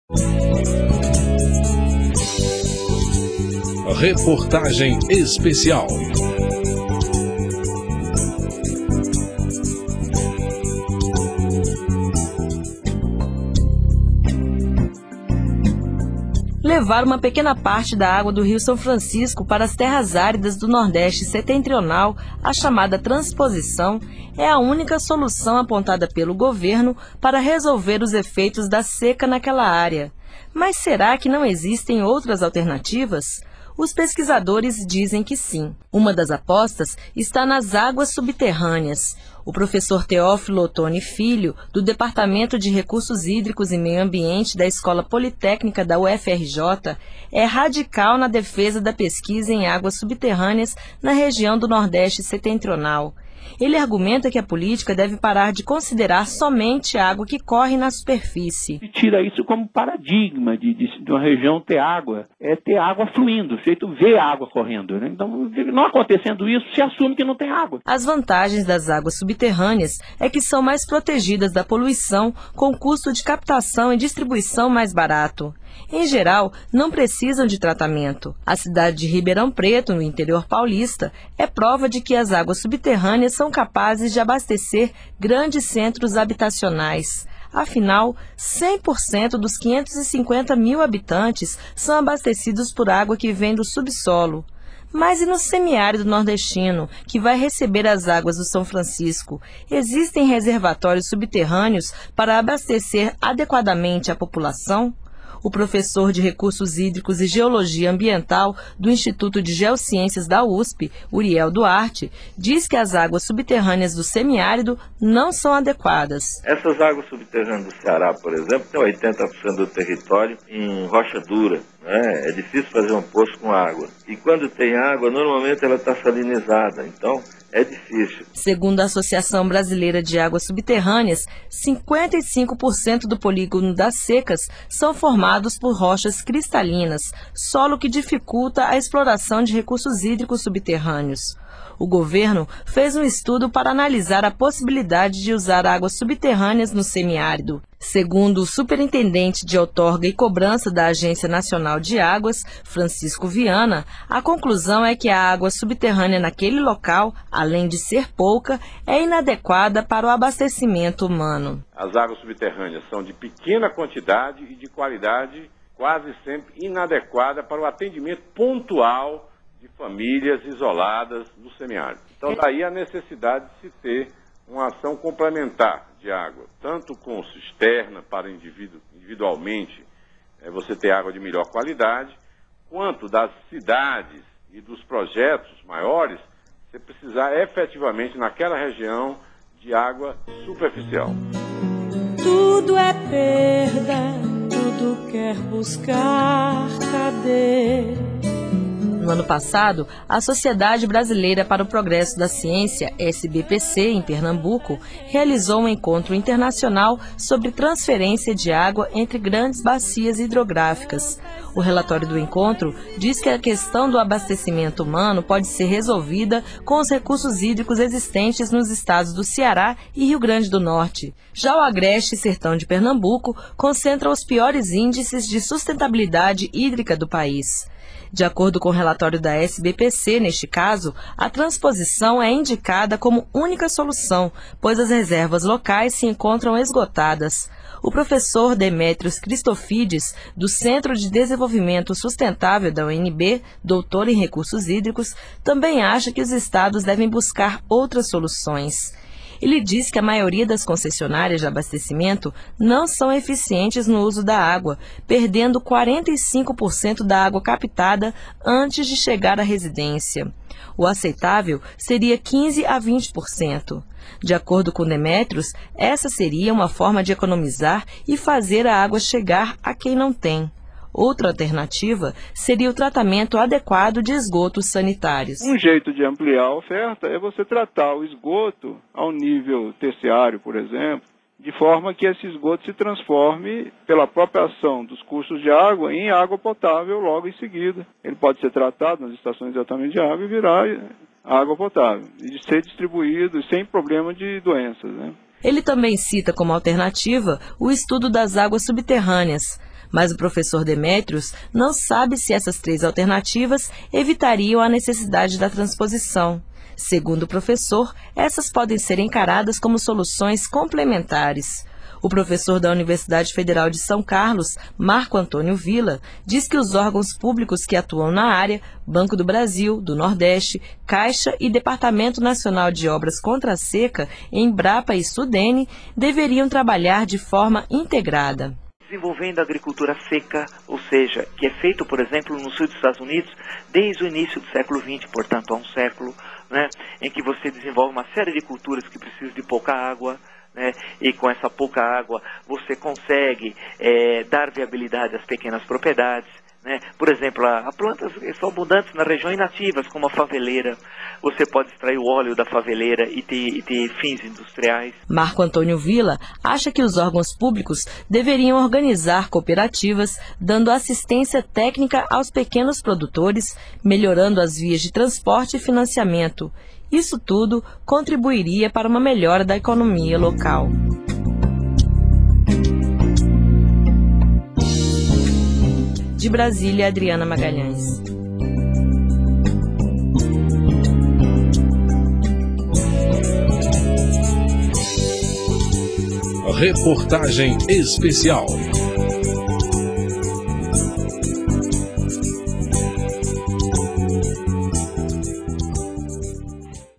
Reportagem especial. Levar uma pequena parte da água do Rio São Francisco para as terras áridas do Nordeste setentrional, a chamada transposição, é a única solução apontada pelo governo para resolver os efeitos da seca naquela área. Mas será que não existem outras alternativas? Os pesquisadores dizem que sim. Uma das apostas está nas águas subterrâneas. O professor Teófilo Ottoni Filho, do Departamento de Recursos Hídricos e Meio Ambiente da Escola Politécnica da UFRJ, é radical na defesa da pesquisa em águas subterrâneas na região do Nordeste setentrional. Ele argumenta que a política deve parar de considerar somente a água que corre na superfície. E tira isso como paradigma de uma região ter água, é ter água fluindo, o jeito ver a água correndo, né? Então, não acontecendo isso, se assume que não tem água. As vantagens das águas subterrâneas é que são mais protegidas da poluição, com custo de captação e distribuição mais barato. Em geral, não precisam de tratamento. A cidade de Ribeirão Preto, no interior paulista, é prova de que as águas subterrâneas são capazes de abastecer grandes centros habitacionais. Afinal, 100% dos 550 mil habitantes são abastecidos por água que vem do subsolo. Mas e no semiárido nordestino, que vai receber as águas do São Francisco? Existem reservatórios subterrâneos para abastecer adequadamente a população? O professor de Recursos Hídricos e Geologia Ambiental do Instituto de Geociências da USP, Uriel Duarte, diz que as águas subterrâneas do semiárido não são adequadas. Essas águas subterrâneas do Ceará, por exemplo, tem 80% do território em rocha dura. É difícil fazer um poço com água. E quando tem água, normalmente ela está salinizada, então é difícil. Segundo a Associação Brasileira de Águas Subterrâneas, 55% do polígono das secas são formados por rochas cristalinas, solo que dificulta a exploração de recursos hídricos subterrâneos. O governo fez um estudo para analisar a possibilidade de usar águas subterrâneas no semiárido. Segundo o superintendente de outorga e cobrança da Agência Nacional de Águas, Francisco Viana, a conclusão é que a água subterrânea naquele local, além de ser pouca, é inadequada para o abastecimento humano. As águas subterrâneas são de pequena quantidade e de qualidade quase sempre inadequada para o atendimento pontual de famílias isoladas no semiárido. Então, daí a necessidade de se ter uma ação complementar de água, tanto com cisterna para individualmente você ter água de melhor qualidade, quanto das cidades e dos projetos maiores, você precisar efetivamente naquela região de água superficial. Tudo é perda, tudo quer buscar, cadê? No ano passado, a Sociedade Brasileira para o Progresso da Ciência, SBPC, em Pernambuco, realizou um encontro internacional sobre transferência de água entre grandes bacias hidrográficas. O relatório do encontro diz que a questão do abastecimento humano pode ser resolvida com os recursos hídricos existentes nos estados do Ceará e Rio Grande do Norte. Já o Agreste e Sertão de Pernambuco concentram os piores índices de sustentabilidade hídrica do país. De acordo com o relatório da SBPC, neste caso, a transposição é indicada como única solução, pois as reservas locais se encontram esgotadas. O professor Demétrios Cristofides, do Centro de Desenvolvimento Sustentável da UNB, doutor em recursos hídricos, também acha que os estados devem buscar outras soluções. Ele diz que a maioria das concessionárias de abastecimento não são eficientes no uso da água, perdendo 45% da água captada antes de chegar à residência. O aceitável seria 15% a 20%. De acordo com Demétrios, essa seria uma forma de economizar e fazer a água chegar a quem não tem. Outra alternativa seria o tratamento adequado de esgotos sanitários. Um jeito de ampliar a oferta é você tratar o esgoto ao nível terciário, por exemplo, de forma que esse esgoto se transforme, pela própria ação dos cursos de água, em água potável logo em seguida. Ele pode ser tratado nas estações de tratamento de água e virar água potável, e ser distribuído sem problema de doenças, né? Ele também cita como alternativa o estudo das águas subterrâneas, Mas o professor Demétrios não sabe se essas 3 alternativas evitariam a necessidade da transposição. Segundo o professor, essas podem ser encaradas como soluções complementares. O professor da Universidade Federal de São Carlos, Marco Antônio Villa, diz que os órgãos públicos que atuam na área, Banco do Brasil, do Nordeste, Caixa e Departamento Nacional de Obras contra a Seca, Embrapa e Sudene, deveriam trabalhar de forma integrada. Desenvolvendo a agricultura seca, ou seja, que é feito, por exemplo, no sul dos Estados Unidos, desde o início do século XX, portanto há um século, né, em que você desenvolve uma série de culturas que precisam de pouca água, né, e com essa pouca água você consegue dar viabilidade às pequenas propriedades. Né? Por exemplo, há plantas que são abundantes nas regiões nativas, como a faveleira. Você pode extrair o óleo da faveleira e ter fins industriais. Marco Antônio Villa acha que os órgãos públicos deveriam organizar cooperativas, dando assistência técnica aos pequenos produtores, melhorando as vias de transporte e financiamento. Isso tudo contribuiria para uma melhora da economia local. De Brasília, Adriana Magalhães. Reportagem especial.